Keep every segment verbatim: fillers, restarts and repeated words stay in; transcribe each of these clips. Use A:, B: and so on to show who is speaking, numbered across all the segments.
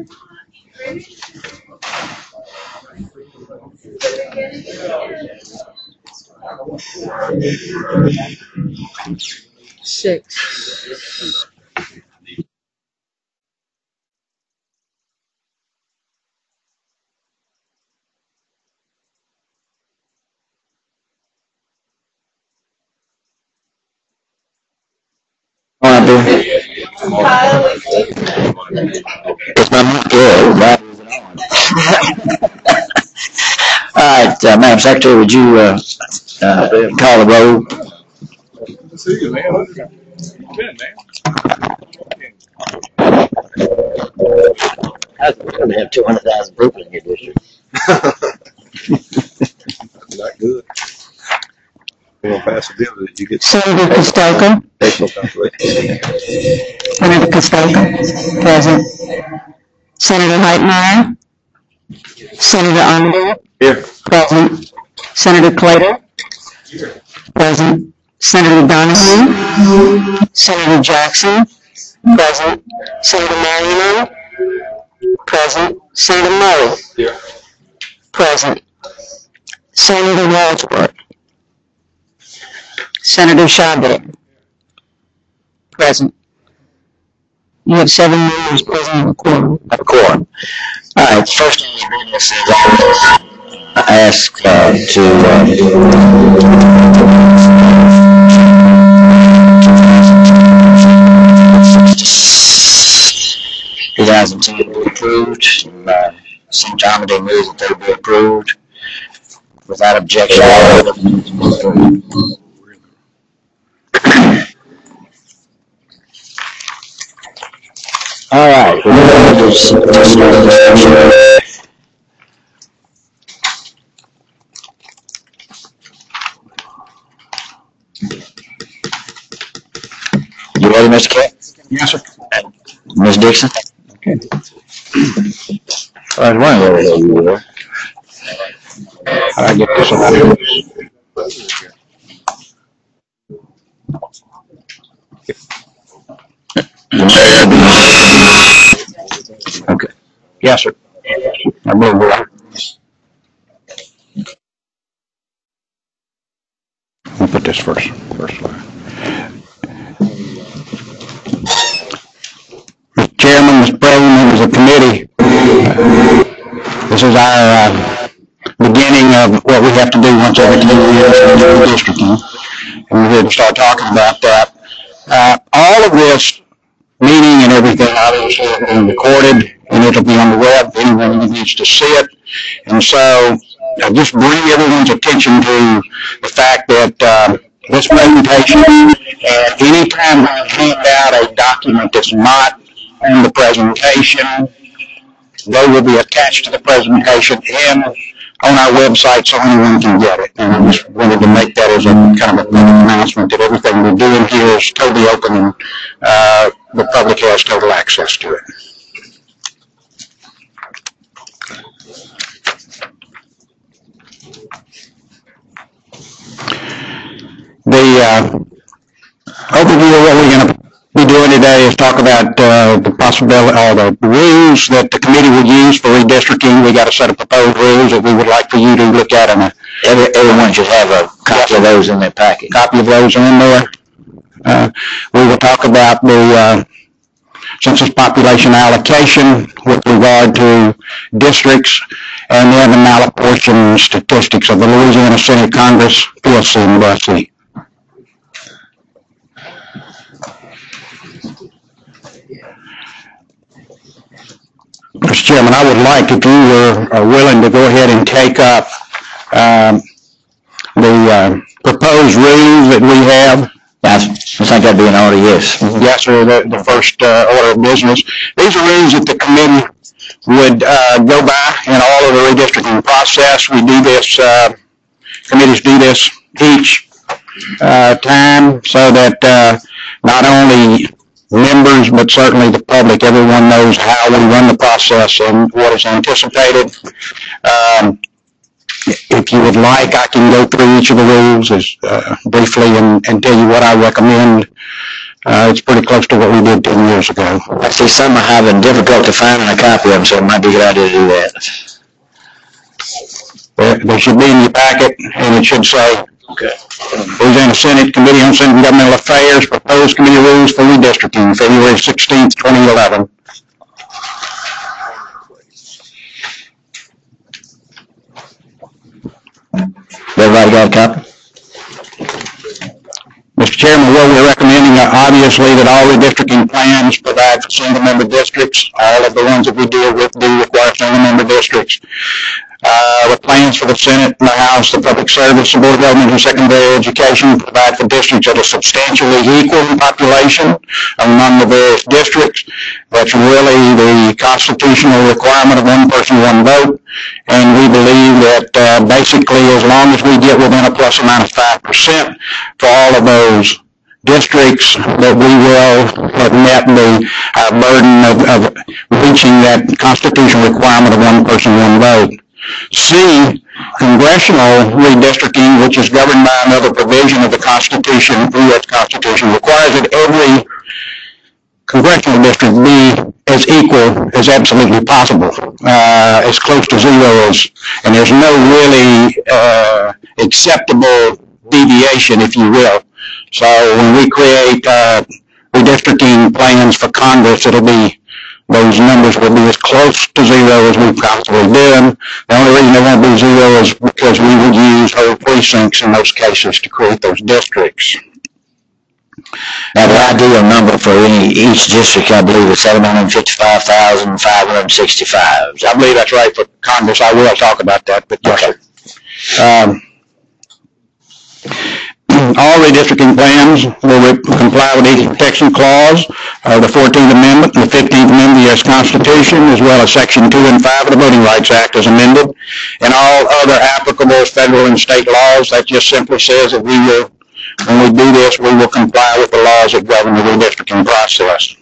A: Six.
B: It's not good. All right, uh, Madam Secretary, would you uh, uh, call the roll?
C: See you, man. Good, man.
B: I was going to have two hundred thousand people in your district.
C: That's not good. We're going to pass a bill that you get.
D: Senator Costello. Senator Costello. Present. Senator Heitmeyer. Senator Armadale.
C: Here.
D: Present. Senator Clayton.
C: Here.
D: Present. Senator Donahue. Senator Jackson. Present. Senator Marino. Present. Senator Murray.
C: Here.
D: Present. Senator Wadsworth. Senator Chabot. Present. You have seven members present in the quorum.
B: Of a quorum. All right, first on the business is I ask uh, to uh, two thousand ten be approved. And, uh, Saint John Day moves that they be approved without objection. All right, we're going to start the discussion. You ready, Mister Kent?
C: Yes, sir.
B: Miz Dixon?
C: Okay.
B: I was wondering where the hell you were.
C: How do I get this one out here?
B: Okay.
C: Yes, sir. I move over. We'll put this first. First one. Mister Chairman, Mister President, members of the committee, this is our uh, beginning of what we have to do once every two years in the district, and we're here to start talking about that. Uh, all of this meeting and everything obviously is being recorded, and it'll be on the web for anyone who needs to see it. And so I just bring everyone's attention to the fact that uh, this presentation, and any time I hand out a document that's not on the presentation, they will be attached to the presentation and on our website so anyone can get it. And I just wanted to make that as a kind of a announcement that everything we're doing here is totally open and uh, the public has total access to it. The uh, overview of what we're going to be doing today is talk about uh, the possibility or the rules that the committee will use for redistricting. We got a set of proposed rules that we would like for you to look at, and
B: Every, everyone should have a copy of those in their packet.
C: copy of those in there. Uh, we will talk about the uh, census population allocation with regard to districts, and then the malapportioned statistics of the Louisiana Senate Congress, P S C, and W S C. Mister Chairman, I would like, if you were are willing to go ahead and take up um, the uh, proposed rules that we have.
B: Yes, I think that'd be an order, yes.
C: Yes, sir, the, the first uh, order of business. These are rules that the committee would uh, go by in all of the redistricting process. We do this, uh, committees do this each uh, time so that uh, not only members, but certainly the public, everyone knows how we run the process and what is anticipated. Um, if you would like, I can go through each of the rules as uh, briefly and, and tell you what I recommend Uh, it's pretty close to what we did ten years ago.
B: I see some are having difficulty finding a copy of them, so it might be a good idea to do that.
C: There, there should be in your packet, and it should say,
B: Okay.
C: Louisiana Senate Committee on Senate and Governmental Affairs, proposed committee rules for redistricting, February sixteenth, twenty eleven.
B: Everybody got a copy?
C: Mister Chairman, what we're recommending are obviously that all redistricting plans provide for single-member districts. All of the ones that we deal with do require single-member districts. Uh, the plans for the Senate and the House, the Public Service, the Board of Government and Secondary Education provide for districts that are substantially equal in population among the various districts. That's really the constitutional requirement of one person, one vote. And we believe that uh, basically as long as we get within a plus or minus five percent for all of those districts, that we will have met the uh, burden of, of reaching that constitutional requirement of one person, one vote. C, congressional redistricting, which is governed by another provision of the Constitution, the U S Constitution, requires that every congressional district be as equal as absolutely possible, uh, as close to zero as, and there's no really uh, acceptable deviation, if you will. So when we create uh, redistricting plans for Congress, it'll be, those numbers will be as close to zero as we possibly do. The only reason they won't be zero is because we would use whole precincts in most cases to create those districts.
B: Now, the ideal number for any, each district, I believe, is seven hundred fifty-five thousand five hundred sixty-five.
C: I believe that's right for Congress. I will talk about that, but yes,
B: Okay.
C: sir. Um, all redistricting plans will comply with the Equal Protection Clause of the fourteenth Amendment and the fifteenth Amendment of the U S Constitution, as well as Section two and five of the Voting Rights Act as amended, and all other applicable federal and state laws. That just simply says that we will, when we do this, we will comply with the laws that govern the redistricting process.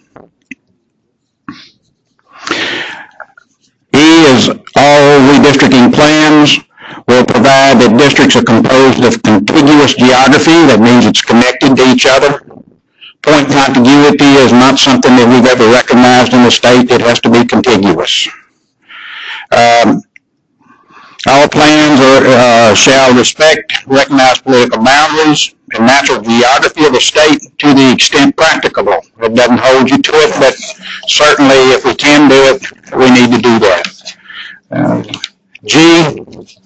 C: E is all redistricting plans will provide that districts are composed of contiguous geography. That means it's connected to each other. Point contiguity is not something that we've ever recognized in the state. It has to be contiguous. Um, all plans are, uh, shall respect recognized political boundaries and natural geography of the state to the extent practicable. It doesn't hold you to it, but certainly if we can do it, we need to do that. Uh, G,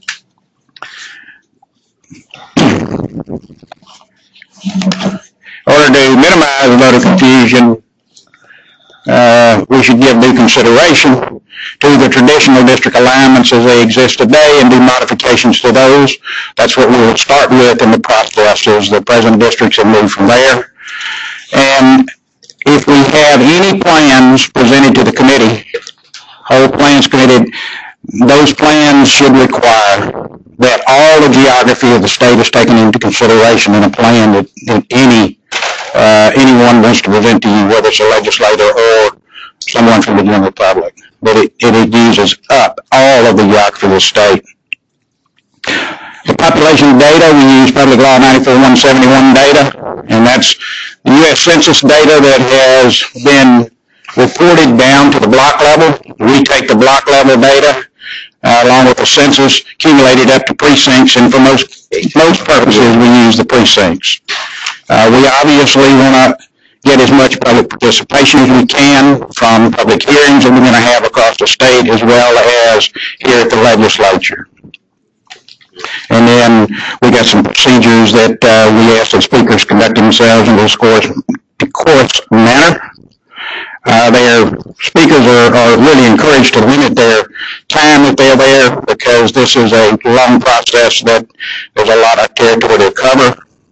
C: in order to minimize voter confusion, uh, we should give due consideration to the traditional district alignments as they exist today and do modifications to those. That's what we will start with in the process, is the present districts and move from there. And if we have any plans presented to the committee, whole plans committee, those plans should require that all the geography of the state is taken into consideration in a plan that, that any uh, anyone wants to present to you, whether it's a legislator or someone from the general public. That it, it uses up all of the geography of the state. The population data, we use Public Law ninety-four one seventy-one data, and that's the U S Census data that has been reported down to the block level. We take the block level data Uh, along with the census, accumulated up to precincts, and for most most purposes, we use the precincts. Uh, we obviously want to get as much public participation as we can from public hearings that we're going to have across the state, as well as here at the legislature. And then we got some procedures that uh, we ask that speakers conduct themselves in a decorous, decorous manner. Uh, their speakers are, are really encouraged to limit their time that they're there, because this is a long process that there's a lot of territory to cover.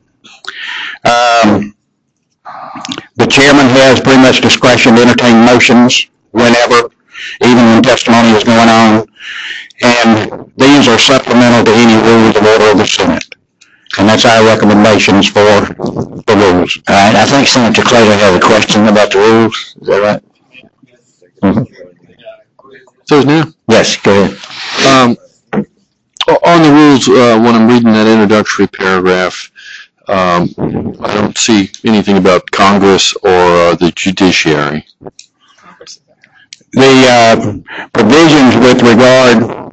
C: Um, the chairman has pretty much discretion to entertain motions whenever, even when testimony is going on, and these are supplemental to any rules of order of the Senate. And that's our recommendations for the rules.
B: All right, I think Senator Clayton had a question about the rules. Is that right? Mm-hmm.
A: So now?
B: Yes, go ahead.
A: Um, on the rules, uh, when I'm reading that introductory paragraph, Um, I don't see anything about Congress or uh, the judiciary.
C: The uh, provisions with regard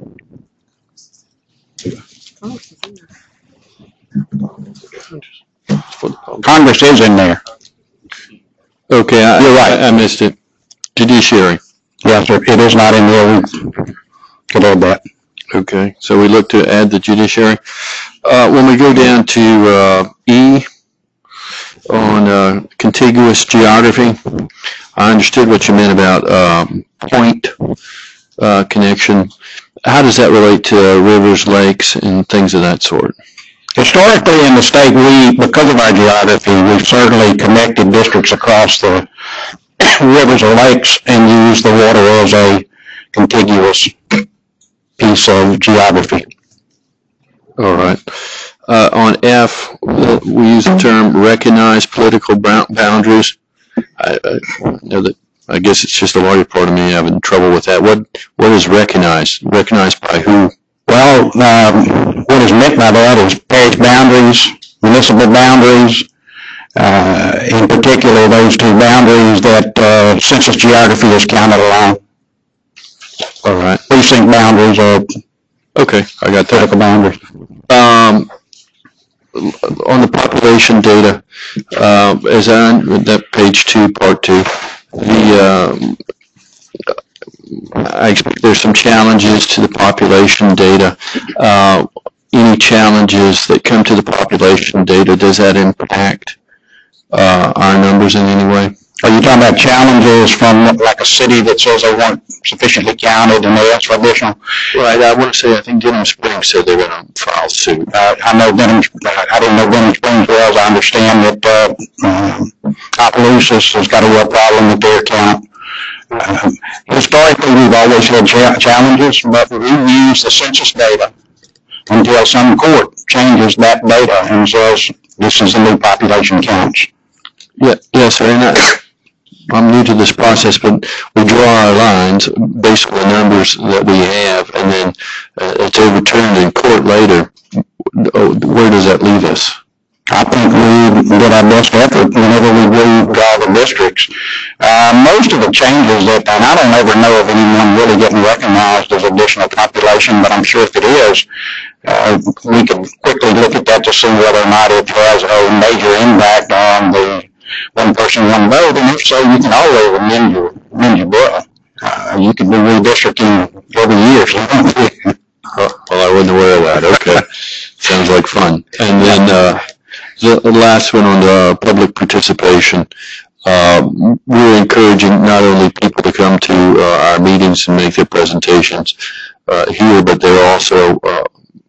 C: Congress is in there.
A: Okay, I,
C: You're right.
A: I, I missed it. Judiciary.
C: Yes, sir. It is not in there. We could add that.
A: Okay, so we look to add the judiciary. Uh, when we go down to uh, E on uh, contiguous geography, I understood what you meant about um, point uh, connection. How does that relate to uh, rivers, lakes, and things of that sort?
C: Historically in the state, we, because of our geography, we've certainly connected districts across the rivers or lakes and used the water as a contiguous piece of geography.
A: All right. Uh, on F, uh, we use the term recognize political boundaries. I, I know that, I guess it's just a larger part of me having trouble with that. What What is recognized? Recognized by who?
C: Well, um, what is meant by that is parish boundaries, municipal boundaries, uh, in particular those two boundaries that uh, census geography is counted along.
A: All right.
C: Precinct boundaries or
A: Okay, I got that.
C: political boundaries.
A: Um, on the population data, uh, as on that page two, part two, the um, I expect there's some challenges to the population data. Uh, any challenges that come to the population data, does that impact uh, our numbers in any way?
C: Are you talking about challenges from like a city that says they weren't sufficiently counted and they asked for additional?
A: Right, I want to say, I think Denham Springs said they're going to file suit.
C: Uh, I know Denham, I didn't know Denham Springs was. I understand that uh, uh, Opelousas has got a real problem with their count. Uh, historically, we've always had cha- challenges, but we use the census data until some court changes that data and says this is the new population counts.
A: Yeah, yes, sir. And I, I'm new to this process, but we draw our lines based on the numbers that we have, and then uh, it's overturned in court later. Where does that leave us?
C: I think we did our best effort whenever we redraw the districts. Uh, most of the changes that, and I don't ever know of anyone really getting recognized as additional population, but I'm sure if it is, uh, we can quickly look at that to see whether or not it has a major impact on the one person, one vote, and if so, you can always amend your, amend your bill. Uh, you can do redistricting every year.
A: Oh, well, I wasn't aware of that. Okay. Sounds like fun. And then, uh, the last one on the public participation, uh, we're encouraging not only people to come to uh, our meetings and make their presentations uh, here, but they're also uh,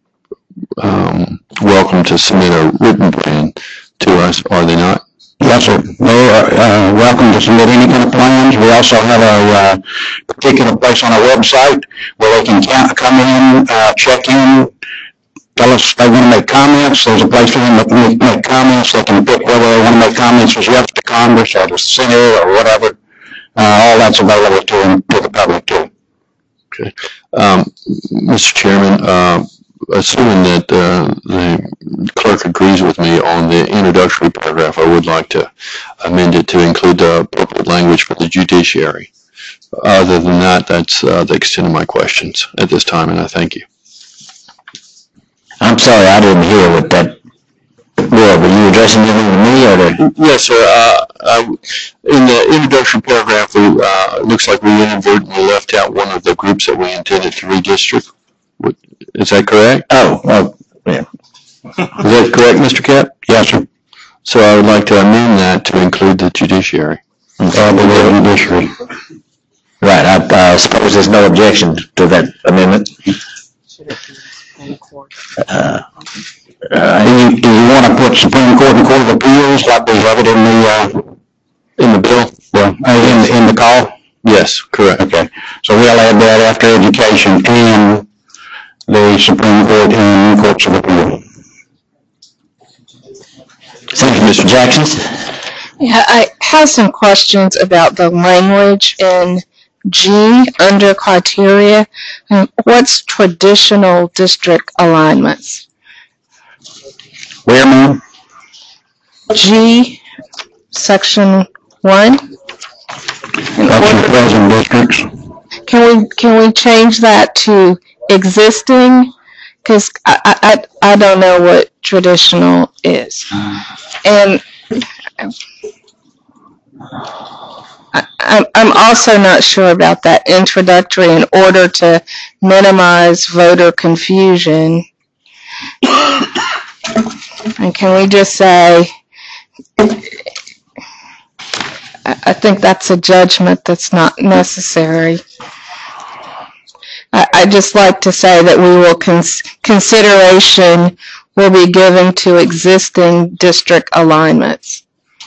A: um, welcome to submit a written plan to us, are they not?
C: Yes, sir. They are uh, welcome to submit any kind of plans. We also have a uh, particular place on our website where they can count, come in, uh, check in, tell us if they want to make comments. There's a place for them to make, make comments. They can pick whether they want to make comments as yes to Congress or the Senate or whatever. Uh, all that's available to them, to the public too.
A: Okay. Um, Mister Chairman, uh, assuming that uh, the clerk agrees with me on the introductory paragraph, I would like to amend it to include the appropriate language for the judiciary. Other than that, that's uh, the extent of my questions at this time, and I thank you.
B: I'm sorry, I didn't hear what that was. Were you addressing anything to me or to?
A: Yes, sir. Uh, uh, in the introductory paragraph, we, uh, it looks like we inadvertently left out one of the groups that we intended to redistrict. Is that correct?
B: Oh, well, yeah.
A: Is that correct, Mister Cap?
C: Yes, sir.
A: So I would like to amend that to include the judiciary.
C: Uh, the judiciary.
B: Right, I uh, suppose there's no objection to that amendment. Uh,
C: Uh, do, you, do you want to put Supreme Court and Court of Appeals like we have it in the uh,
A: in the bill?
C: Well, uh, in the, in the call?
A: Yes, correct.
C: Okay, so we'll add that after education and the Supreme Court and Courts of Appeal.
B: Thank you, Mister Jackson.
E: Yeah, I have some questions about the language in G under criteria. Um, what's traditional district alignments?
C: Where, ma'am?
E: G, section one. In
C: That's your
E: order,
C: present districts.
E: can we, can we change that to existing? Because I, I, I I don't know what traditional is. And I, I'm, I'm also not sure about that introductory in order to minimize voter confusion. And can we just say, I, I think that's a judgment that's not necessary. I, I just like to say that we will cons- consideration will be given to existing district alignments.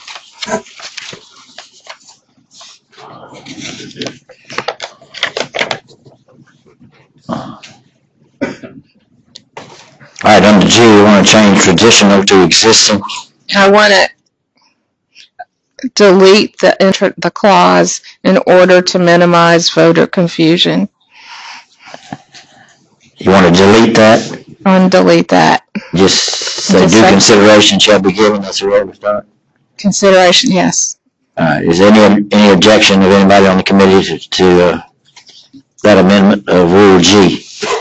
B: All right, under G, we want to change traditional to existing.
E: I want to delete the inter- the clause in order to minimize voter confusion.
B: You want to delete that?
E: I want to delete that.
B: Just say
E: Just
B: due
E: say-
B: consideration shall be given. That's the way we start.
E: Consideration, yes.
B: All right, is there any, any objection of anybody on the committee to, to uh, that amendment of Rule G?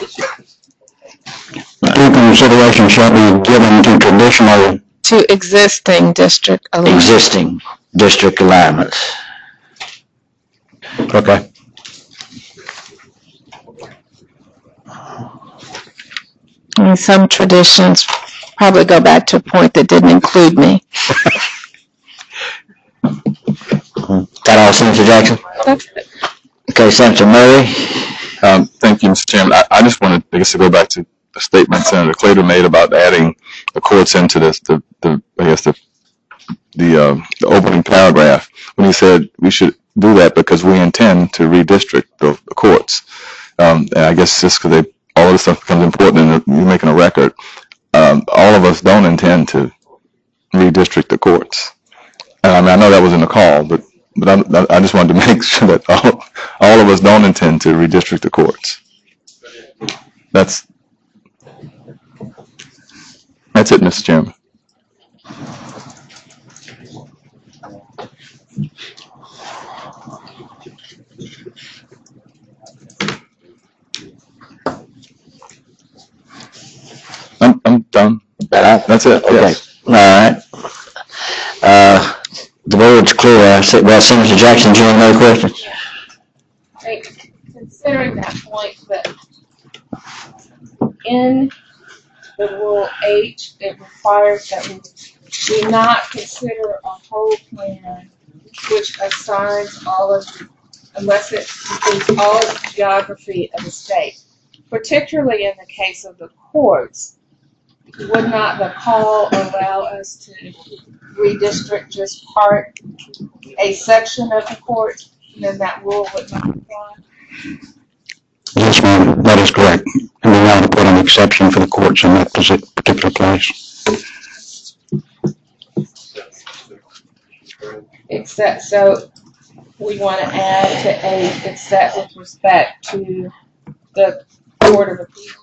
C: Due consideration shall be given to traditional.
E: To existing district alignment.
B: Existing district alignments.
C: Okay.
E: And some traditions probably go back to a point that didn't include me.
B: That all, Senator Jackson? Okay, Senator Murray.
F: Um, thank you, Mister Chairman. I, I just wanted, I guess, to go back to the statement Senator Clayton made about adding the courts into this, the, the, I guess, the, the, uh, the opening paragraph, when he said we should do that because we intend to redistrict the, the courts. Um, and I guess just because they, all of this stuff becomes important and you're making a record, um, all of us don't intend to redistrict the courts. And I mean, I know that was in the call, but But I, I just wanted to make sure that all, all of us don't intend to redistrict the courts. That's that's it, Mister Chairman. I'm I'm done. That's it.
B: Okay.
F: Yes.
B: All right. Uh, the board's clear. I said, well, Senator Jackson, do you have another question?
G: Hey, considering that point, that in the Rule H, it requires that we do not consider a whole plan which assigns all of, the, unless it includes all of the geography of the state. Particularly in the case of the courts, would not the call allow us to redistrict just part, a section of the court, and then that rule would not apply?
C: Yes, ma'am, that is correct. And we want to put an exception for the courts in that particular place.
G: Except, so we want to add to A, except with respect to the Court of Appeals.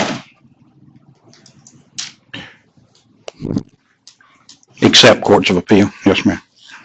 C: Except courts of appeal, yes, ma'am.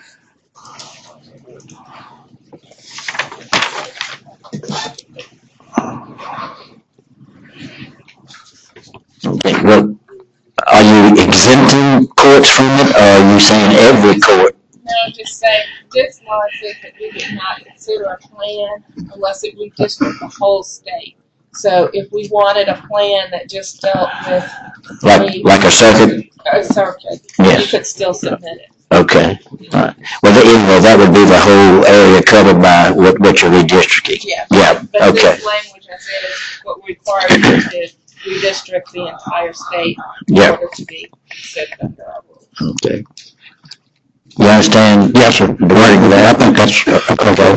B: Okay, well, are you exempting courts from it, or are you saying every court?
G: No, just saying, this law says that we would not consider a plan unless it redistricted the whole state. So if we wanted a plan that just dealt with
B: Like, like a circuit?
G: a circuit,
B: Yes.
G: you could still submit it.
B: Okay, all right. Well, the, anyway, that would be the whole area covered by what, what you're redistricting.
G: Yeah.
B: Yeah,
G: But
B: okay.
G: this language I said is what requires you to redistrict the entire state in
B: Yeah.
G: order to be considered under our rules.
B: Okay. You understand?
C: Yes, sir.
B: The wording of that?
C: I think that's, uh, okay.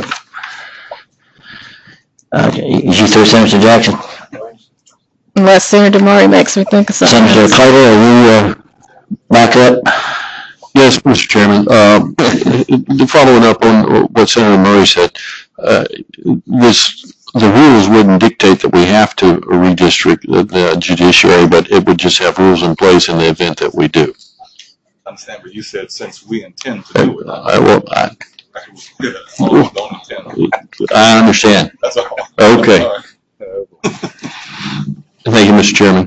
B: Okay, is you through, Senator Jackson?
E: Unless Senator Murray makes me think of something.
B: Senator Clayton, are you, uh, back up?
A: Yes, Mister Chairman. Uh, following up on what Senator Murray said, uh, this, the rules wouldn't dictate that we have to redistrict the, the judiciary, but it would just have rules in place in the event that we do.
F: understand, but you said since we intend to do it.
A: I will, I,
F: Yeah, don't intend.
A: I understand.
F: That's all.
A: Okay.
F: All right.
A: Thank you, Mister Chairman.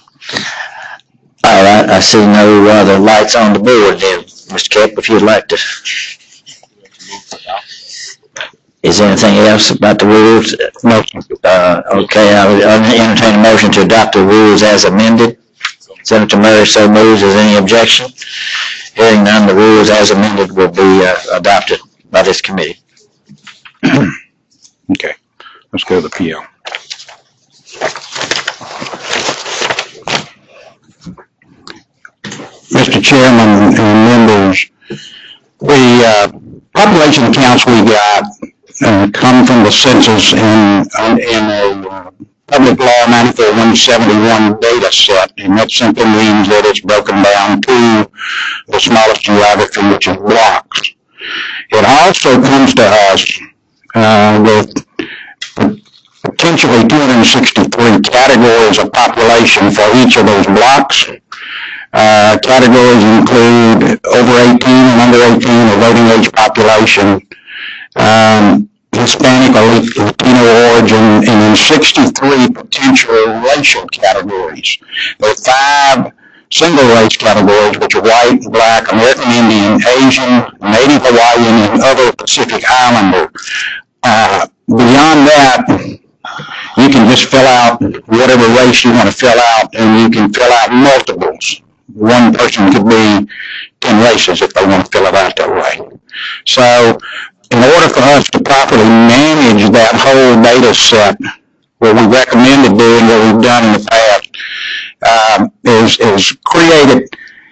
B: All right, I see no other lights on the board then. Mister Kemp, if you'd like to. Is there anything else about the rules? No. Uh, okay, I would entertain a motion to adopt the rules as amended. Senator Murray so moves. Is there any objection? Hearing none, the rules as amended will be uh, adopted by this committee.
C: Okay, let's go to the P L. Mister Chairman and members, the uh, population counts we got uh, come from the census in, in a uh, Public Law ninety-four one seventy-one data set, and that simply means that it's broken down to the smallest geography, which is blocks. It also comes to us uh, with potentially two hundred sixty-three categories of population for each of those blocks. Uh, categories include over eighteen and under eighteen, or voting age population, um, Hispanic or Latino origin, and then sixty-three potential racial categories. There are five single race categories, which are white, black, American Indian, Asian, Native Hawaiian, and other Pacific Islander. Uh, beyond that, you can just fill out whatever race you want to fill out, and you can fill out multiples. One person could be ten races if they want to fill it out that way. So, in order for us to properly manage that whole data set, what we recommended doing, what we've done in the past, um, is, is create it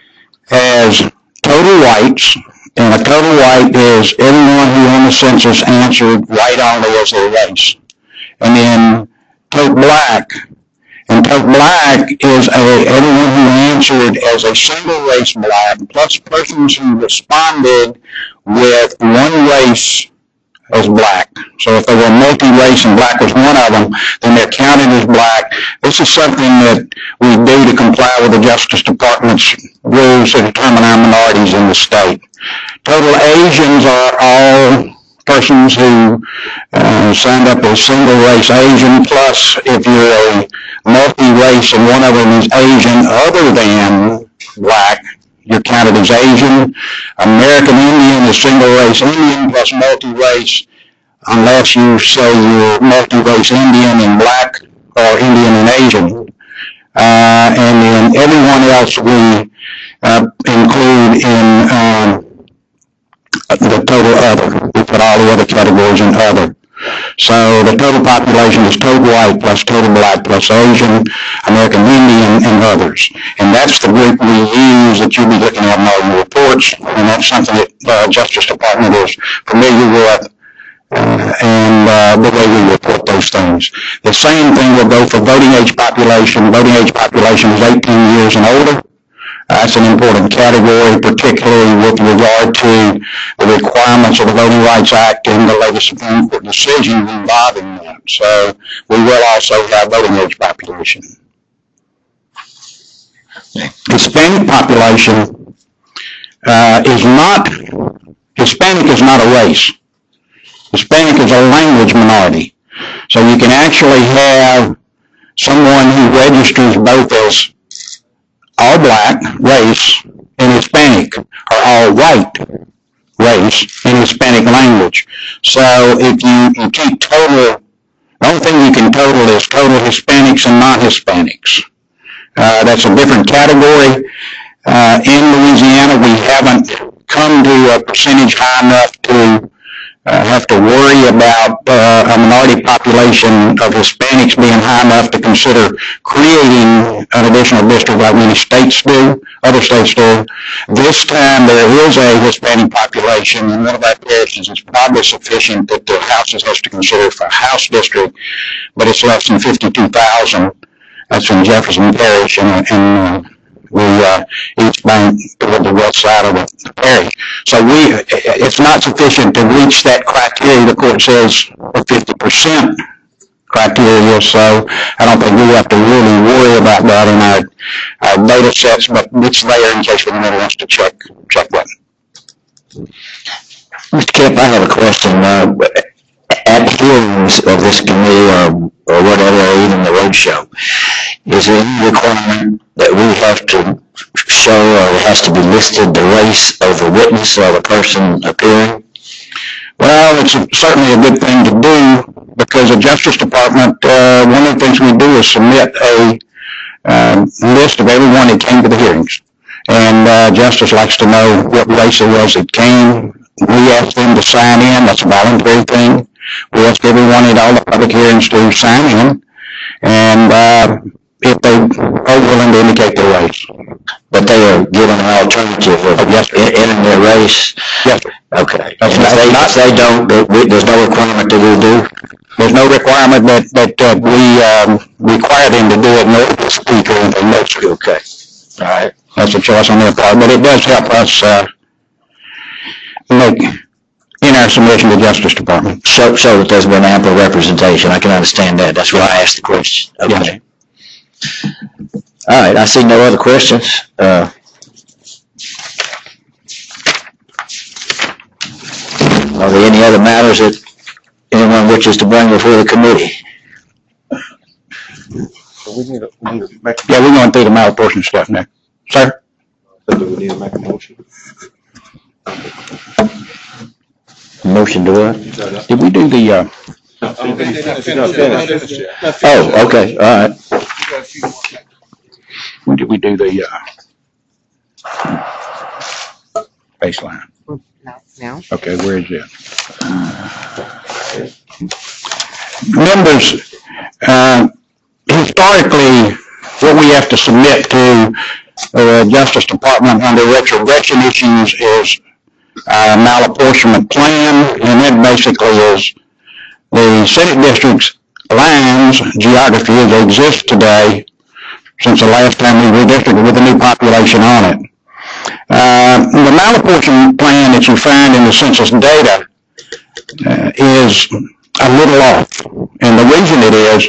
C: as total whites, and a total white is everyone who on the census answered white only as their race. And then total black, and total black is a, everyone who answered as a single race black, plus persons who responded with one race as black. So if they were multi-race and black was one of them, then they're counted as black. This is something that we do to comply with the Justice Department's rules to determine our minorities in the state. Total Asians are all persons who uh, signed up as single race Asian, plus if you're a multi-race and one of them is Asian other than black, you're counted as Asian. American Indian is single race Indian plus multi-race, unless you say you're multi-race Indian and black or Indian and Asian. Uh, and then everyone else we uh, include in um, the total other. We put all the other categories in other. So the total population is total white plus total black plus Asian, American Indian, and others. And that's the group we use that you'll be looking at in all your reports, and that's something that the uh, Justice Department is familiar with, uh, and uh, the way we report those things. The same thing will go for voting age population. Voting age population is eighteen years and older. That's an important category, particularly with regard to the requirements of the Voting Rights Act and the latest Supreme Court decisions involving that. So we will also have voting age population. Hispanic population uh, is not, Hispanic is not a race. Hispanic is a language minority. So you can actually have someone who registers both as all black race and Hispanic, or all white race and Hispanic language. So if you, you can't total, the only thing you can total is total Hispanics and non-Hispanics. Uh, that's a different category. Uh, in Louisiana, we haven't come to a percentage high enough to Uh, have to worry about uh, a minority population of Hispanics being high enough to consider creating an additional district like many states do, other states do. This time there is a Hispanic population in one of our parishes. It's probably sufficient that the House has to consider for a House district, but it's less than fifty-two thousand. That's in Jefferson Parish, and, and uh, we uh, each bank toward the west side of the parish. So we, it's not sufficient to reach that criteria. The court says of fifty percent criteria, so I don't think we have to really worry about that in our, our data sets, but it's there in case anyone wants to check, check that.
B: Mister Kemp, I have a question. Uh, at hearings of this committee or, or whatever, or even the road show, is there any requirement that we have to show or it has to be listed the race of the witness or the person appearing?
C: Well, it's a, certainly a good thing to do because the Justice Department, uh, one of the things we do is submit a uh, list of everyone that came to the hearings. And uh, Justice likes to know what race it was that came. We ask them to sign in. That's a voluntary thing. We ask everyone at all the public hearings to sign in. And uh, if they are willing to indicate their race.
B: But they are given an alternative of
C: Oh, yes, sir.
B: entering their race?
C: Yes, sir.
B: Okay.
C: That's
B: And if
C: not-
B: they,
C: not-
B: if they don't, there- we- there's no requirement that we do?
C: There's no requirement that, that uh, we um, require them to do it in order to speak or anything. No, sir.
B: Okay. All right.
C: That's a choice on their part, but it does help us uh, make, in our submission to the Justice Department.
B: Show, show that there's been ample representation. I can understand that. That's why I asked the question. Okay. All right. I see no other questions. Uh, are there any other matters that anyone wishes to bring before the committee?
H: We need to, we need to make,
C: Yeah, we're going through the malapportionment stuff now. Sir?
H: do we need to make a motion?
B: Motion to what?
C: Did we do the, uh,
B: Oh, okay. All right.
C: when did we do the uh, baseline?
D: No, no.
C: Okay, where is it? Members, uh, historically, what we have to submit to the uh, Justice Department under retrogression issues is our malapportionment plan, and it basically is the Senate district's lines, geography as they exist today, since the last time we redistricted with a new population on it. Uh, the malapportionment plan that you find in the census data uh, is a little off. And the reason it is,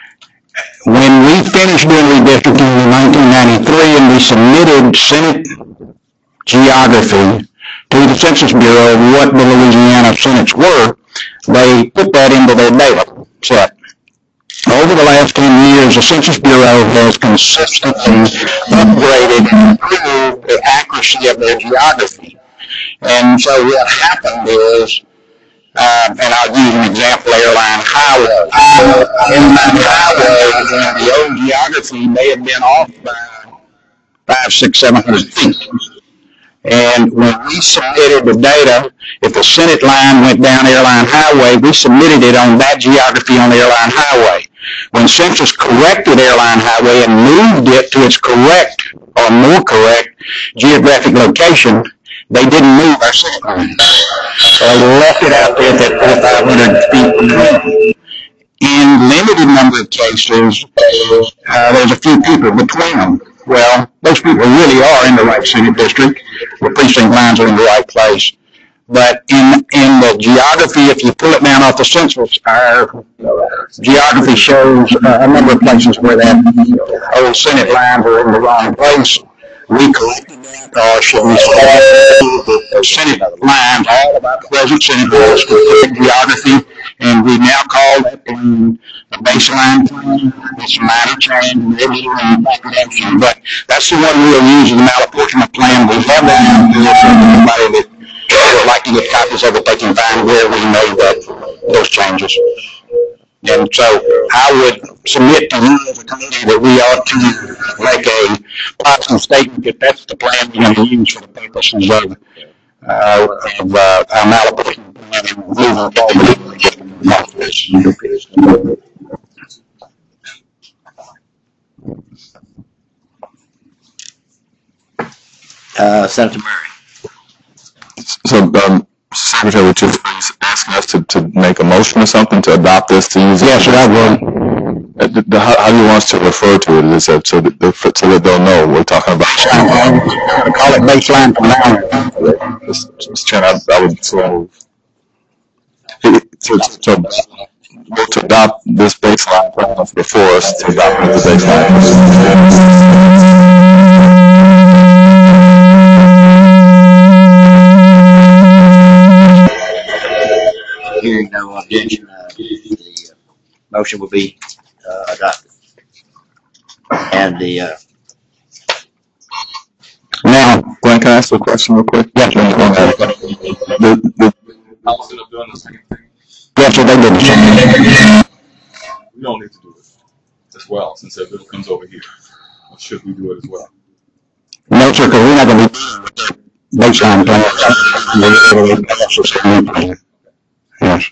C: when we finished doing redistricting in nineteen ninety-three and we submitted Senate geography to the Census Bureau of what the Louisiana Senates were, they put that into their data set. Over the last ten years, the Census Bureau has consistently upgraded and improved the accuracy of their geography. And so what happened is, uh, and I'll use an example, Airline Highway. Airline Highway in the old geography may have been off by five, six, seven hundred feet. And when we submitted the data, if the Senate line went down Airline Highway, we submitted it on that geography on Airline Highway. When Census corrected Airline Highway and moved it to its correct or more correct geographic location, they didn't move our Senate line. So they left it out there at that four, five hundred feet. In limited number of cases, uh, there's a few people between them. Well, those people really are in the right Senate district. The precinct lines are in the right place. But in in the geography, if you pull it down off the census, our geography shows uh, a number of places where that old Senate lines are in the wrong place. We corrected that, or should we say, the Senate lines, all of our present Senate lines, correct geography, and we now call that plan the baseline plan. It's a minor change, maybe in action, but that's the one we'll use in the malapportionment plan. We have that in there for anybody that would like to get copies of it, they can find where we made that, those changes. And so I would submit to you as a committee that we ought to make a positive statement that that's the plan we're going to use for the purposes of, uh, of uh, our malapportionment plan and moving forward.
B: Uh, Senator Murray.
F: So, um, Secretary, would you please asking us to, to make a motion or something to adopt this to use it?
C: Yes, sir, I will.
F: Uh, the- the- How, how do you want us to refer to it? Is it so that, the- so that they'll know we're talking about?
C: I call it baseline from now on.
F: Mister Chairman, I, I would so, so, so, so to adopt this baseline plan before us to adopt the baseline.
B: Hearing no objection, uh, the uh, motion will be uh, adopted. And the, uh,
C: Now,
F: Glenn, can I ask you a question real quick?
C: yes, sir.
F: The, the, I was end up doing the same thing.
C: Yes, sir, they did the same.
F: We don't need to do it as well, since that bill comes over here. Or should we do it as well?
C: No, sir, because we're not going to be baseline plan. Yes.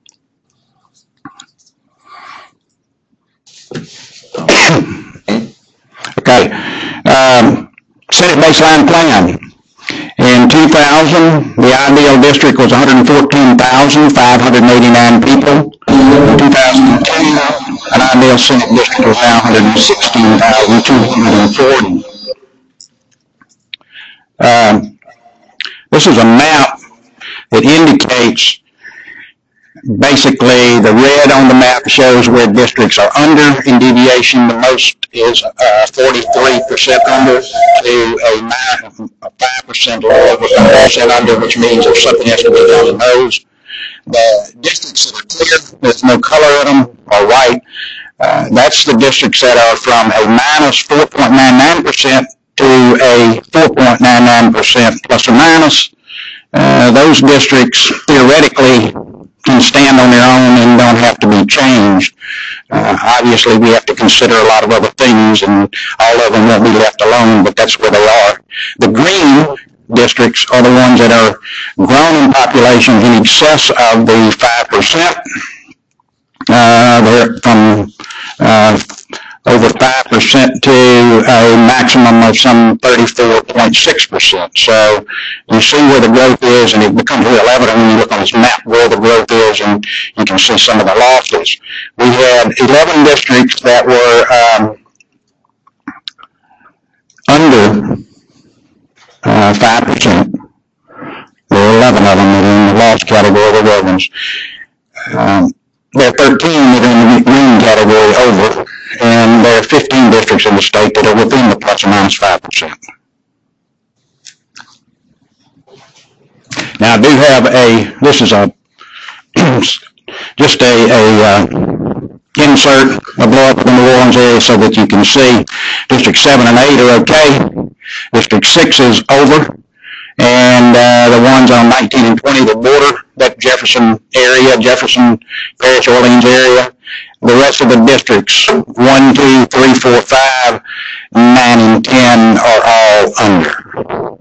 C: Okay. Um, Senate baseline plan. In two thousand, the ideal district was one hundred fourteen thousand five hundred eighty-nine people. In two thousand ten, an ideal Senate district was now one hundred sixteen thousand two hundred forty. Um, this is a map that indicates basically the red on the map shows where districts are under in deviation. The most is uh, forty-three percent under to a five percent lower, five percent under, which means if something has to be done in those. The districts that are clear, there's no color in them, are white. Uh, that's the districts that are from a minus four point nine nine percent to a four point nine nine percent plus or minus. Uh, those districts theoretically can stand on their own and don't have to be changed. Uh, obviously, we have to consider a lot of other things, and all of them won't be left alone, but that's where they are. The green districts are the ones that are grown in population in excess of the five percent. Uh, they're from uh, over five percent to a maximum of some thirty-four point six percent. So you see where the growth is, and it becomes real evident when you look on this map where the growth is, and you can see some of the losses. We had eleven districts that were um, under uh, five percent. There were eleven of them that are in the loss category, the red ones. Um, there are thirteen that are in the green category over, and there are fifteen districts in the state that are within the plus or minus five percent. Now I do have a, this is a, just a, a uh, insert, a blow up in the New Orleans area so that you can see District seven and eight are okay. District six is over. And uh, the ones on nineteen and twenty, the border, that Jefferson area, Jefferson Parish, Orleans area. The rest of the districts, one, two, three, four, five, nine, and ten are all under.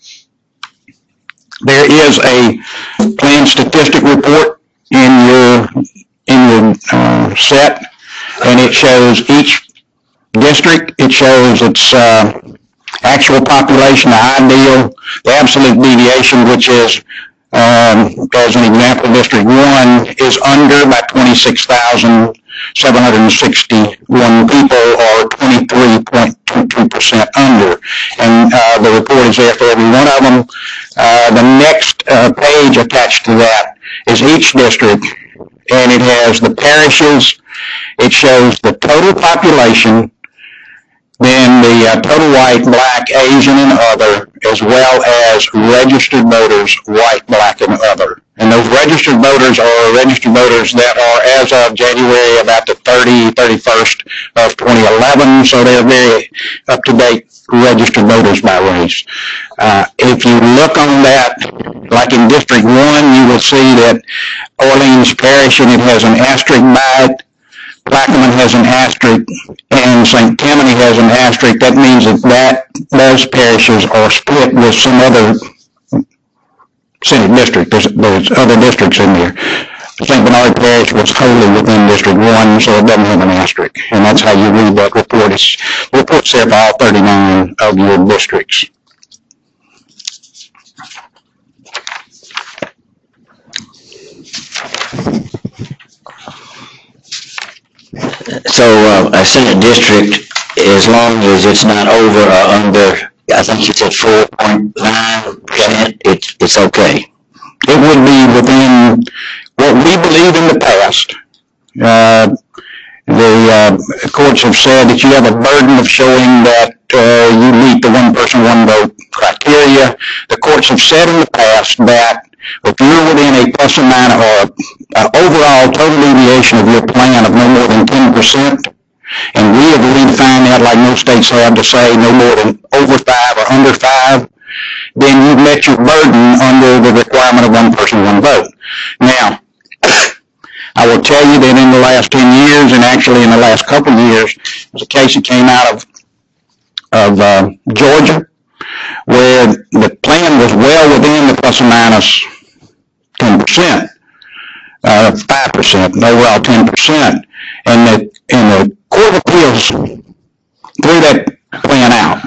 C: There is a planned statistic report in your in your uh, set, and it shows each district. It shows its uh, actual population, the ideal, the absolute deviation, which is, um, as an example, District one is under by twenty-six thousand seven hundred sixty-one people, or twenty-three point two two percent under. And uh, the report is there for every one of them. Uh, the next uh, page attached to that is each district, and it has the parishes. It shows the total population, then the uh, total white, black, Asian, and other, as well as registered voters, white, black, and other. And those registered voters are registered voters that are, as of January, about the thirtieth, thirty-first of twenty eleven, so they're very up-to-date registered voters by race. Uh, if you look on that, like in District one, you will see that Orleans Parish, and it has an asterisk by it. Plaquemine has an asterisk, and Saint Tammany has an asterisk. That means that, that those parishes are split with some other Senate district. There's, there's other districts in there. Saint Bernard Parish was wholly within District one, so it doesn't have an asterisk. And that's how you read that report. It's, the report's there for all thirty-nine of your districts.
B: so uh, a Senate district, as long as it's not over or under, I think you said four point nine percent, it's, it's okay.
C: It would be within what we believe in the past. Uh, uh, courts have said that you have a burden of showing that uh, you meet the one person, one vote criteria. The courts have said in the past that if you're within a plus or minus or uh, overall total deviation of your plan of no more than ten percent, and we have redefined that like most states have to say no more than over five or under five, then you've met your burden under the requirement of one person, one vote. Now, I will tell you that in the last ten years, and actually in the last couple of years, there's a case that came out of, of uh, Georgia, where the plan was well within the plus or minus ten percent, uh, five percent, overall ten percent, and the, and the Court of Appeals threw that plan out.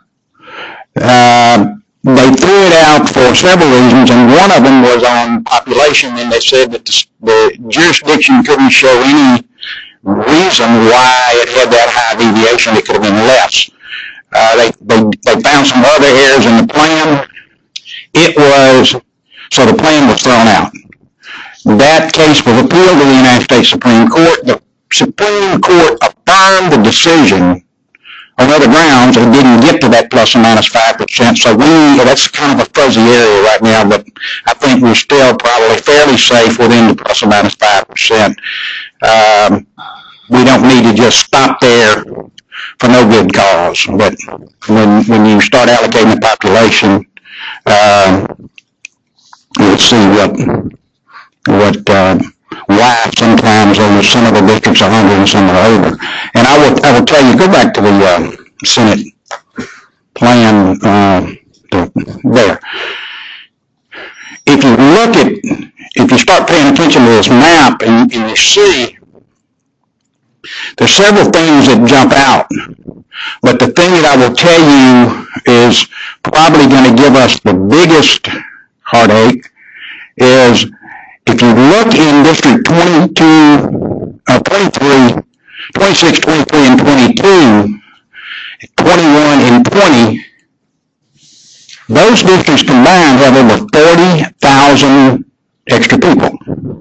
C: Uh, they threw it out for several reasons, and one of them was on population, and they said that the, the jurisdiction couldn't show any reason why it had that high deviation. It could have been less. Uh, they, they, they found some other errors in the plan. It was, so the plan was thrown out. That case was appealed to the United States Supreme Court. The Supreme Court affirmed the decision on other grounds and didn't get to that plus or minus five percent. So we, that's kind of a fuzzy area right now, but I think we're still probably fairly safe within the plus or minus five percent. Um, we don't need to just stop there for no good cause. But when when you start allocating the population, uh, you'll see what what uh, why sometimes over some of the districts are under and some are over. And I will I will tell you, go back to the uh, Senate plan uh, to there. If you look at, if you start paying attention to this map and, and you see, there's several things that jump out, but the thing that I will tell you is probably going to give us the biggest heartache is if you look in District twenty-two, uh, twenty-three, twenty-six, twenty-three, and twenty-two, twenty-one, and twenty, those districts combined have over forty thousand extra people.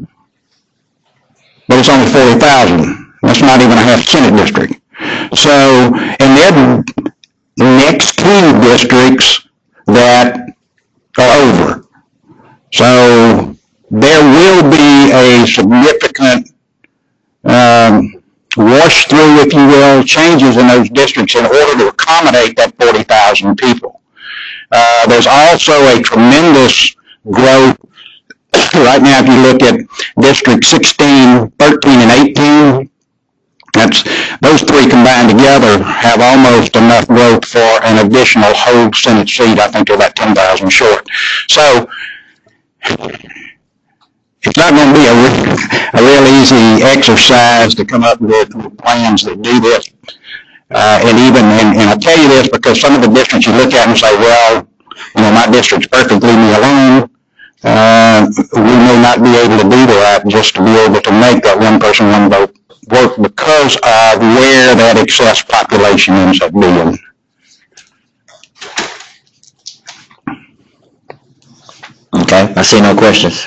C: But it's only forty thousand. That's not even a half Senate district. So, and they're next two districts that are over. So, there will be a significant um, wash through, if you will, changes in those districts in order to accommodate that forty thousand people. Uh, there's also a tremendous growth. Right now, if you look at District sixteen, thirteen, and eighteen, that's, those three combined together have almost enough growth for an additional whole Senate seat. I think they're about ten thousand short. So, it's not going to be a, re- a real easy exercise to come up with plans that do this. Uh, and even, and, and I tell you this because some of the districts you look at and say, well, you know, my district's perfect, leave me alone. Uh, we may not be able to do that just to be able to make that one person, one vote work because of where that excess population ends up being.
B: Okay, I see no questions.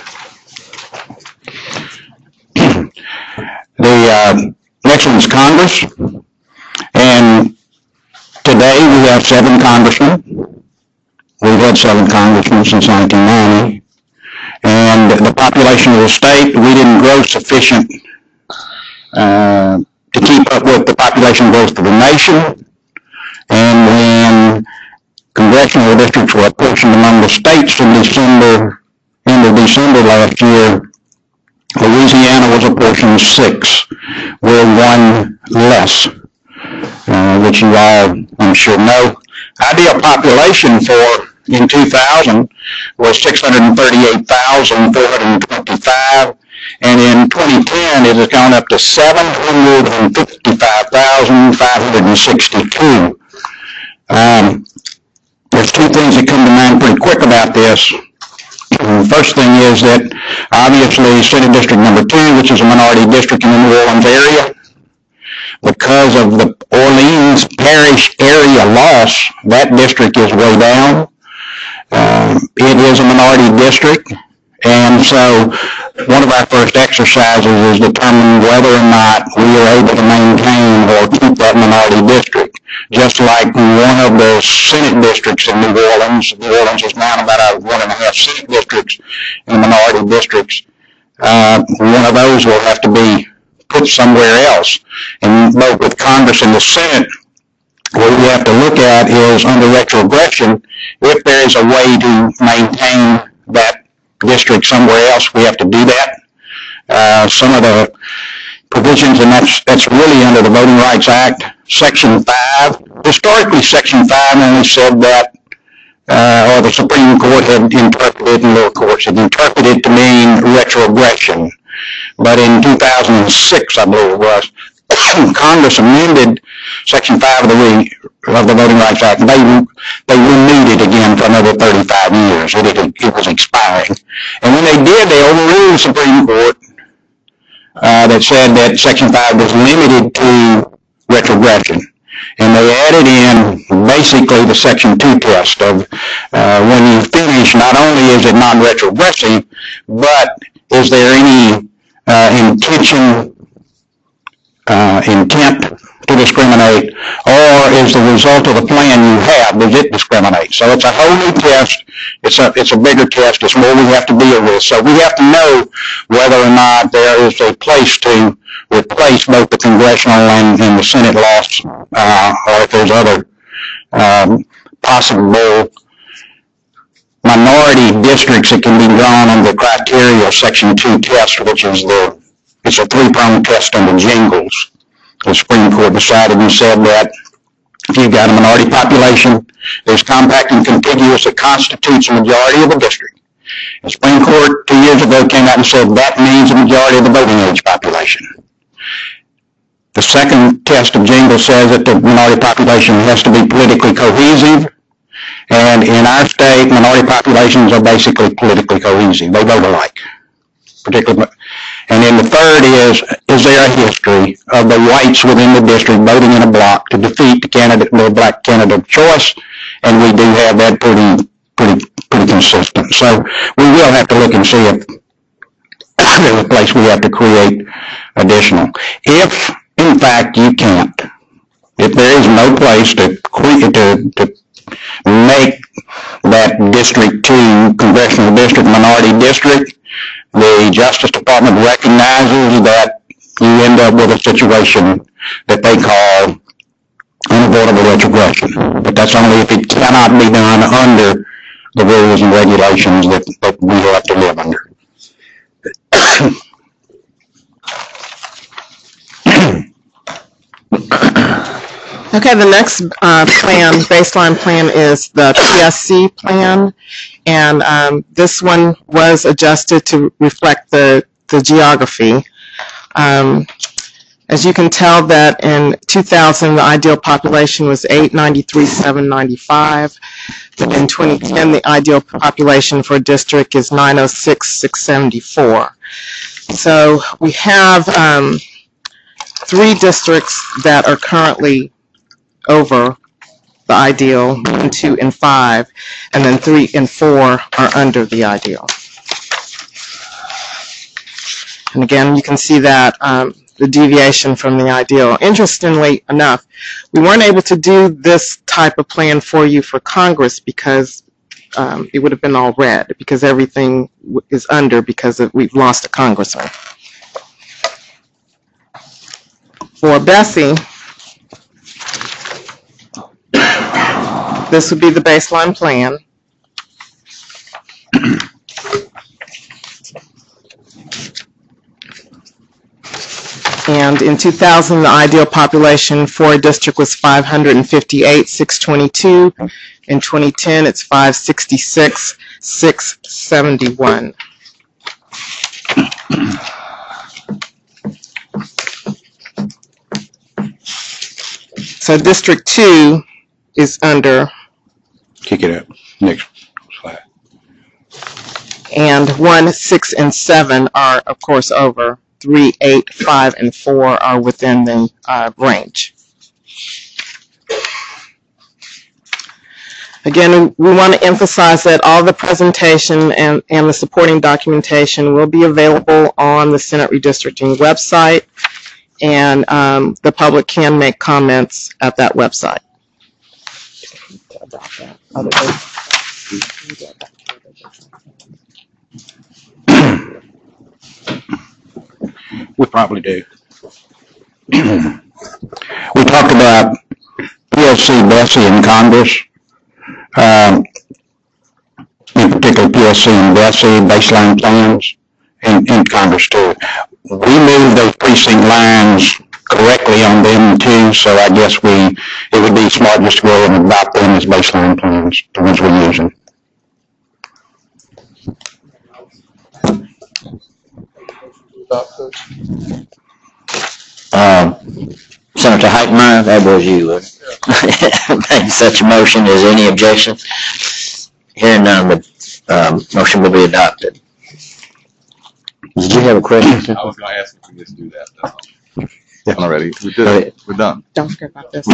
C: The uh, next one is Congress, and today we have seven congressmen. We've had seven congressmen since nineteen ninety, and the population of the state, we didn't grow sufficient uh, to keep up with the population growth of the nation, and when congressional districts were apportioned among the states in December, end of December last year, Louisiana was apportioned six. We're one less, uh, which you all, I'm sure, know. Ideal population for in two thousand was six hundred thirty-eight thousand four hundred twenty-five, and in twenty ten it has gone up to seven hundred fifty-five thousand five hundred sixty-two. Um, there's two things that come to mind pretty quick about this. The first thing is that obviously Senate District number two, which is a minority district in the New Orleans area, because of the Orleans Parish area loss, that district is way down. Um, it is a minority district, and so one of our first exercises is determining whether or not we are able to maintain that minority district. Just like one of the Senate districts in New Orleans, New Orleans is now about a one and a half Senate districts in minority districts. Uh, one of those will have to be put somewhere else. And both with Congress and the Senate, what we have to look at is under retrogression, if there is a way to maintain that district somewhere else, we have to do that. Uh, some of the provisions, and that's, that's really under the Voting Rights Act, Section five. Historically, Section five only said that, uh, or the Supreme Court had interpreted, and lower courts had interpreted to mean retrogression. But in two thousand six, I believe it was, Congress amended Section five of the, re, of the Voting Rights Act. They, they renewed it again for another thirty-five years. It, it, it was expiring. And when they did, they overruled the Supreme Court uh, that said that Section five was limited to retrogression. And they added in basically the Section two test of uh, when you finish, not only is it non-retrogressive, but is there any uh, intention Uh, intent to discriminate, or is the result of the plan you have, does it discriminate? So it's a whole new test. It's a, it's a bigger test. It's more we have to deal with. So we have to know whether or not there is a place to replace both the congressional and, and the Senate laws, uh, or if there's other um, possible minority districts that can be drawn under the criteria of Section two test, which is the It's a three-pronged test under Jingles. The Supreme Court decided and said that if you've got a minority population that's compact and contiguous, it constitutes a majority of the district. The Supreme Court two years ago came out and said that means a majority of the voting age population. The second test of Jingles says that the minority population has to be politically cohesive. And in our state, minority populations are basically politically cohesive. They vote alike. Particularly. And then the third is, is there a history of the whites within the district voting in a block to defeat the candidate, the black candidate of choice? And we do have that pretty, pretty, pretty consistent. So we will have to look and see if there's a place we have to create additional. If, in fact, you can't, if there is no place to create, to, to make that District two congressional district minority district, the Justice Department recognizes that you end up with a situation that they call unavoidable retrogression. But that's only if it cannot be done under the rules and regulations that, that we have to live under.
I: Okay, the next uh, plan, baseline plan, is the P S C plan, and um, this one was adjusted to reflect the, the geography. Um, as you can tell that in two thousand, the ideal population was eight ninety-three, seven ninety-five. In twenty ten, the ideal population for a district is nine oh six, six seventy-four. So we have um, three districts that are currently over the ideal, one, two, and five, and then three and four are under the ideal. And again, you can see that um, the deviation from the ideal. Interestingly enough, we weren't able to do this type of plan for you for Congress because um, it would have been all red, because everything is under because of, we've lost a congressman. For Bessie, this would be the baseline plan. And in two thousand, the ideal population for a district was five hundred fifty-eight, six twenty-two. In twenty ten, it's five sixty-six, six seventy-one. So District two is under.
C: Kick it up. Next slide.
I: And one, six, and seven are, of course, over. Three, eight, five, and four are within the uh, range. Again, we want to emphasize that all the presentation and, and the supporting documentation will be available on the Senate Redistricting website. and um, the public can make comments at that website.
C: We probably do. We talked about P S C Bessie in Congress, um, in particular P S C and Bessie baseline plans in, in Congress too. We moved those precinct lines correctly on them too, so I guess we, it would be smart just to go and adopt them as baseline plans, the ones we're using.
B: Uh, Senator Heitmeyer, that was you. Make such a motion. Is there any objection? Hearing none, the um, motion will be adopted. Did you have a question?
F: I was going to ask if we just do that. That's all. Yeah. Already. We did
B: Okay.
F: it. We're done.
I: Don't forget about this.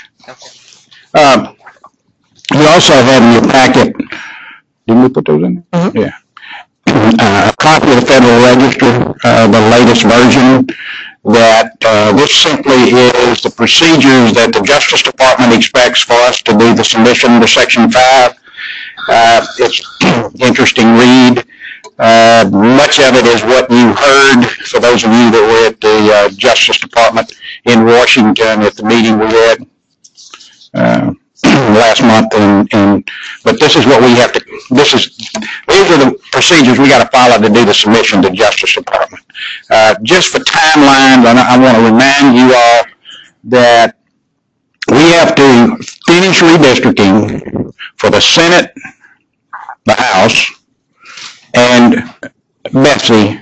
C: Um, you also have in your packet, didn't we put those in there?
I: Mhm.
C: Yeah. Uh, a copy of the Federal Register, uh, the latest version, that uh, this simply is the procedures that the Justice Department expects for us to do the submission to Section five. Uh, it's interesting read. Uh, much of it is what you heard for those of you that were at the uh, Justice Department in Washington at the meeting we had uh, last month. And, and but this is what we have to. This is these are the procedures we got to follow to do the submission to Justice Department. Uh, just for timelines, I, I want to remind you all that we have to finish redistricting for the Senate, the House, and Bessie.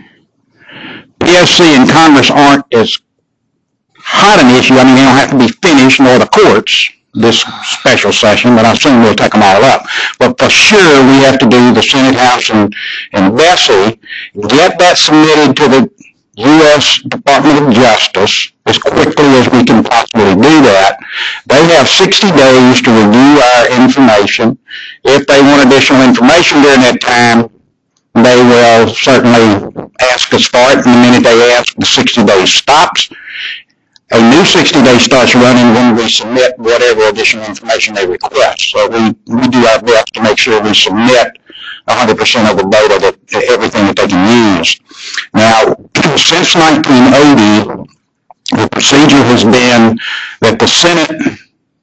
C: P S C and Congress aren't as hot an issue. I mean, they don't have to be finished, nor the courts, this special session, but I assume we'll take them all up. But for sure, we have to do the Senate, House, and, and Bessie, get that submitted to the U S Department of Justice as quickly as we can possibly do that. They have sixty days to review our information. If they want additional information during that time, they will certainly ask us for it. And the minute they ask, the sixty days stops. A new sixty days starts running when we submit whatever additional information they request. So we, we do our best to make sure we submit one hundred percent of the data, that everything that they can use. Now, since nineteen eighty, the procedure has been that the Senate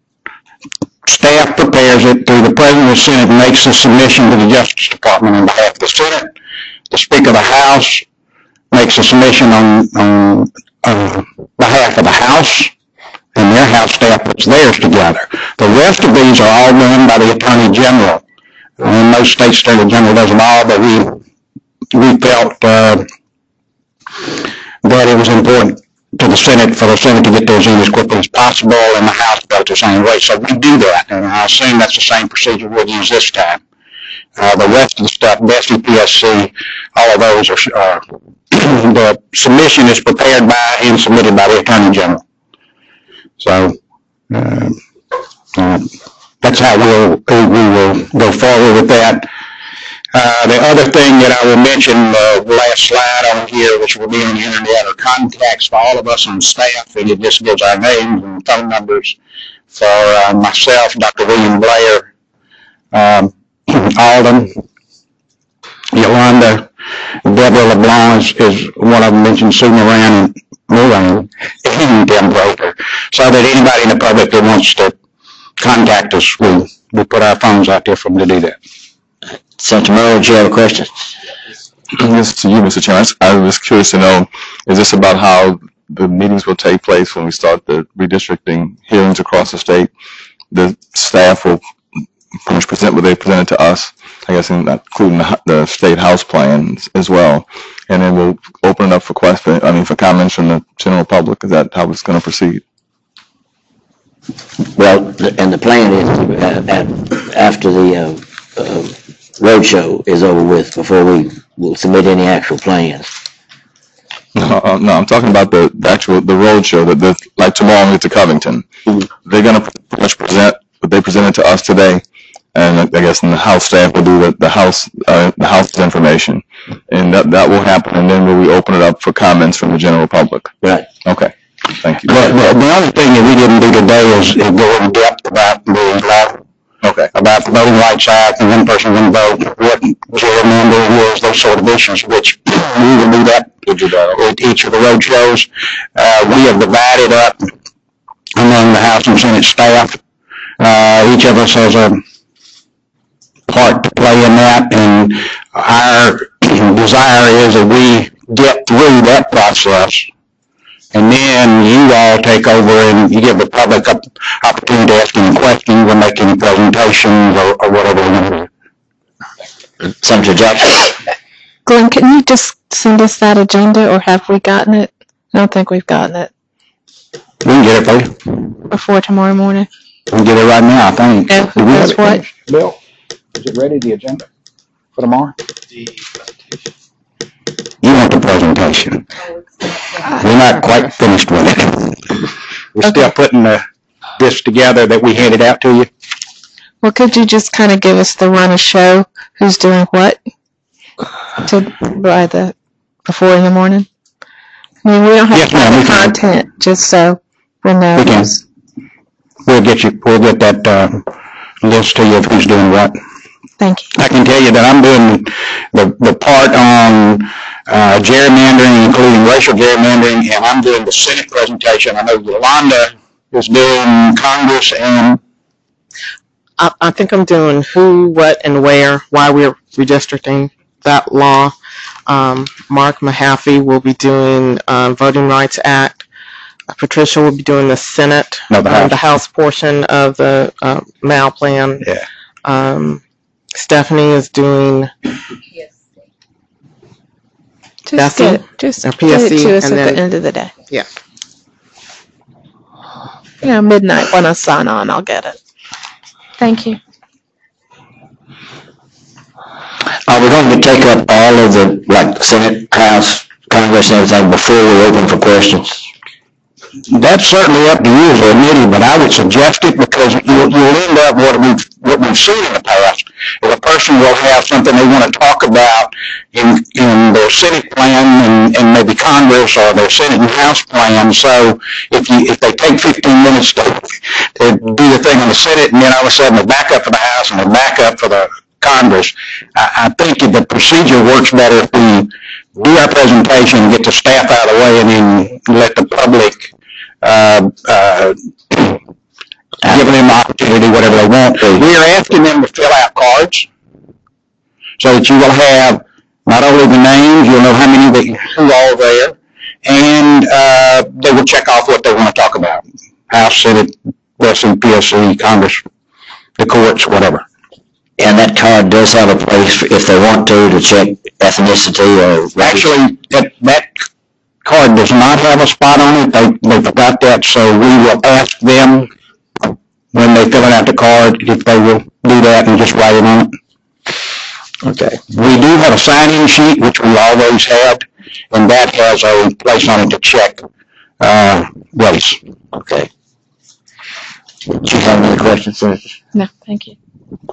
C: staff prepares it through the President of the Senate and makes the submission to the Justice Department on behalf of the Senate. The Speaker of the House makes a submission on, on uh, behalf of the House, and their House staff puts theirs together. The rest of these are all done by the Attorney General. And most states' Attorney General does them all, but we, we felt uh, that it was important to the Senate, for the Senate to get those in as quickly as possible, and the House felt the same way. So we do that, and I assume that's the same procedure we'll use this time. Uh, the rest of the stuff, Bessie, P S C, all of those are, uh, the submission is prepared by and submitted by the Attorney General. So, uh, uh, that's how we'll, we will go forward with that. Uh, the other thing that I will mention, the uh, last slide on here, which will be on the internet, are contacts for all of us on staff, and it just gives our names and phone numbers for uh, myself, Doctor William Blair, um, Alden, Yolanda, Deborah LeBlanc is, is one of them mentioned, Sue Moran, and Moran, and Tim Broker, so that anybody in the public that wants to contact us, we, we put our phones out there for them to do that.
B: Senator Murray, do you have a question?
F: This is to you, Mister Chairman. I was curious to know, is this about how the meetings will take place when we start the redistricting hearings across the state? The staff will pretty much present what they presented to us, I guess, including the, the state house plans as well, and then we'll open it up for questions, I mean, for comments from the general public. Is that how it's going to proceed?
B: Well, and the plan is to, uh, at, after the uh, uh, roadshow is over with, before we will submit any actual plans.
F: No, uh, no, I'm talking about the, the actual the road show that the like tomorrow we get to Covington. Mm-hmm. They're going to pretty much present what they presented to us today, and I guess and the house staff will do the, the house uh, the house information, and that that will happen, and then will we open it up for comments from the general public?
B: Right.
F: Okay. Thank you.
C: The, the, the only thing that we didn't do today is, is go in depth about the law,
F: Okay.
C: about the Voting Rights Act, and one person can vote, what gerrymandering is, those sort of issues, which we will do that
F: We'll do that.
C: at each of the road shows. Uh, we have divided up among the House and Senate staff. Uh, each of us has a part to play in that, and our desire is that we get through that process, and then you all take over and you give the public an opportunity to ask any questions or make any presentations or, or whatever you want to do.
B: Senator Jackson?
E: Glenn, can you just send us that agenda, or have we gotten it? I don't think we've gotten it
C: We can get it for you.
E: before tomorrow morning.
C: We can get it right now, I think.
E: And
C: Do we have
E: that's
C: it
E: what?
C: finished? Bill, is it ready, the agenda for tomorrow? You want the presentation. We're not quite finished with it. We're still putting the, this together that we handed out to you.
E: Well, could you just kind of give us the run of show? Who's doing what? To, by the, before in the morning? I mean, we don't have
C: Yes,
E: to
C: ma'am,
E: have
C: we
E: the
C: can.
E: content, just so we'll know.
C: We can. We'll get you, we'll get that, uh, list to you of who's doing what.
E: Thank you.
C: I can tell you that I'm doing the, the part on, uh, gerrymandering, including racial gerrymandering, and I'm doing the Senate presentation. I know Yolanda is doing Congress and,
I: I, I think I'm doing who, what, and where, why we're redistricting that law. Um, Mark Mahaffey will be doing, um, Voting Rights Act. Uh, Patricia will be doing the Senate,
C: No, the
I: um,
C: House.
I: the House portion of the, uh, Mal plan.
C: Yeah.
I: Um, Stephanie is doing,
E: Just
I: Bessie?
E: get it, just
I: Or
E: get it
I: P S C,
E: to us
I: and
E: at
I: then-
E: the end of the day.
I: Yeah.
E: You know, midnight when I sign on, I'll get it. Thank you.
B: Are we going to take up all of the, like, Senate, House, Congress, and everything before we open for questions?
C: that's certainly up to you as a committee, but I would suggest it because you'll, you'll end up what we've, what we've seen in the past. If a person will have something they want to talk about in, in their Senate plan and, and maybe Congress or their Senate and House plan, so if you, if they take fifteen minutes to, to do the thing in the Senate and then all of a sudden they're back up for the House and they're back up for the Congress, I, I think the procedure works better if we do our presentation, get the staff out of the way, and then let the public uh, uh, giving them the opportunity, whatever they want. We are asking them to fill out cards so that you will have not only the names, you'll know how many, that, who all there, and uh, they will check off what they want to talk about. House, Senate, S C, P S C, Congress, the courts, whatever.
B: And that card does have a place for, if they want to, to check ethnicity or race.
C: Actually, that, that card does not have a spot on it. They, they forgot that, so we will ask them when they fill out the card if they will do that and just write it on it.
B: Okay.
C: We do have a sign-in sheet, which we always had, and that has a place on it to check uh, race.
B: Okay. Do you have any questions, Senator?
E: No, thank you.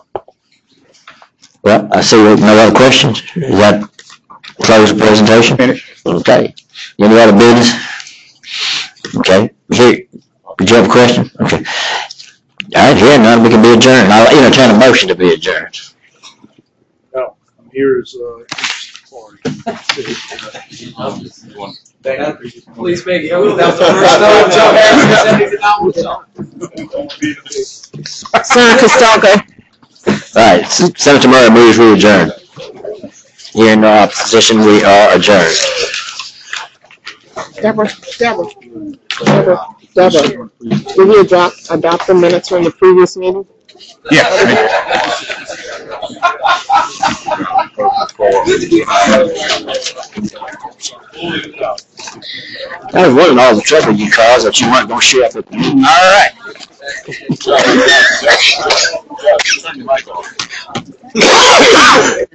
B: Well, I see no other questions. Is that close the presentation?
C: Finish.
B: Okay. Any other business? Okay. Here, did you have a question? Okay. All right, here, none, we can be adjourned. I'll entertain a motion to be adjourned.
J: No, I'm here as, uh,
K: Please make it. That was the first.
I: Senator Castaldo.
B: All right, Senator Murray moves we adjourn. Here in no opposition, we are adjourned.
I: Deborah, Deborah, Deborah, Deborah, did we adopt, adopt the minutes from the previous meeting?
C: Yeah.
B: That wasn't all the trouble you caused that you weren't going to show up at the meeting. All right.